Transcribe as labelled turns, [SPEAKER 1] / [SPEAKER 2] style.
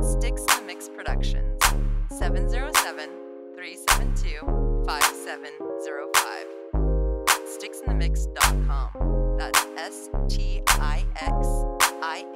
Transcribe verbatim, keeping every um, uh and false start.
[SPEAKER 1] Sticks in the Mix Productions, seven zero seven, three seven two, five seven zero five. sticks in the mix dot com. That's S T I X I